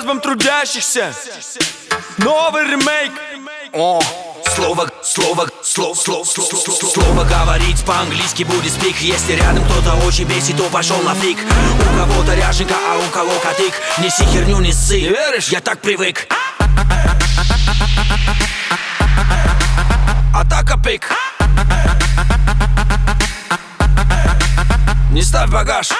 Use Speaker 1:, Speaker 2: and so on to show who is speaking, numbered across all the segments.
Speaker 1: просьбам трудящихся. Новый ремейк.
Speaker 2: Слово говорить по-английски будет спик. Если рядом кто-то очень бесит, то пошел на флик. У кого-то ряженка, а у кого котык. Неси херню, не ссы.
Speaker 1: Не веришь?
Speaker 2: Я так привык. Атака пик. Не ставь багаж.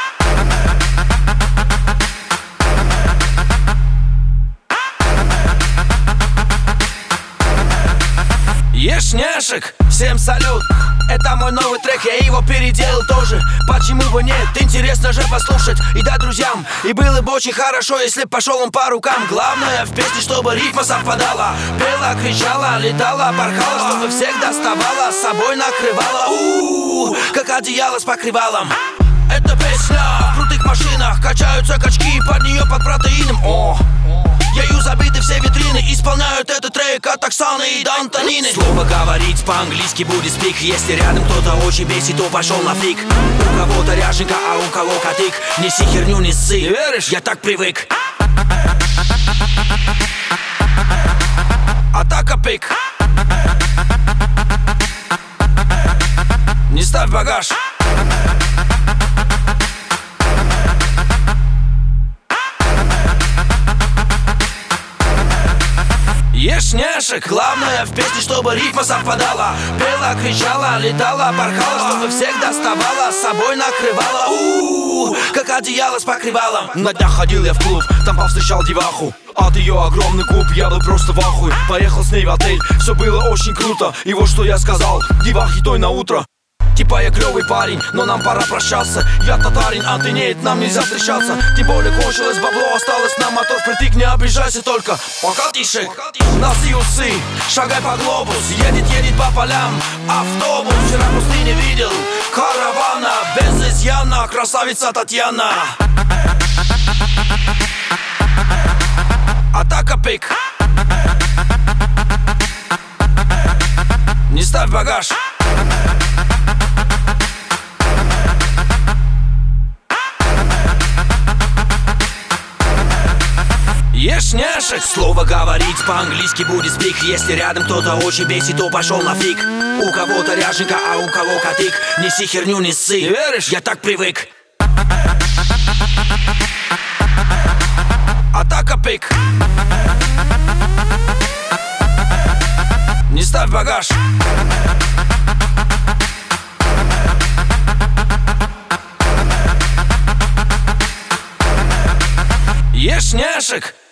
Speaker 2: Ешь няшек, всем салют. Это мой новый трек, я его переделал тоже. Почему бы нет, интересно же послушать и дать друзьям. И было бы очень хорошо, если пошел он по рукам. Главное в песне, чтобы рифма совпадала. Пела, кричала, летала, порхала, чтобы всех доставала, с собой накрывала. Как одеяло с покрывалом. Эта песня в крутых машинах. Качаются качки под нее под протеином. Ею забиты все витрины. Исполняют этот трек от Оксаны и до Антонины. Слово говорить по-английски будет спик. Если рядом кто-то очень бесит, то пошел на флик. У кого-то ряженка, а у кого котык. Неси херню, не ссы.
Speaker 1: Не веришь?
Speaker 2: Я так привык. Атака пик. Не ставь багаж. Ешь няшек. Главное в песне, чтобы рифма совпадала. Пела, кричала, летала, порхала, чтобы всех доставала, с собой накрывала. Как одеяло с покрывалом.
Speaker 1: На днях ходил я в клуб, там повстречал деваху. От ее огромный куб я был просто в ахуе. Поехал с ней в отель, все было очень круто. И вот что я сказал девахе той на утро. Типа я клевый парень, но нам пора прощаться. Я татарин, а ты нет, нам нельзя встречаться. Тем более кончилось бабло, осталось на мотор впритык. Не обижайся только, пока тише. Носи усы, шагай по глобус. Едет по полям автобус. Вчера в пустыне видел каравана без изъяна. Красавица Татьяна. Атака пик. Не ставь багаж. Ешь няшек. Слово говорить по-английски будет спик. Если рядом кто-то очень бесит, то пошел на флик. У кого-то ряженка, а у кого котык. Неси херню, не ссы. Не веришь?
Speaker 2: Я так привык. Атака пик. Не ставь багаж. Ешь няшек.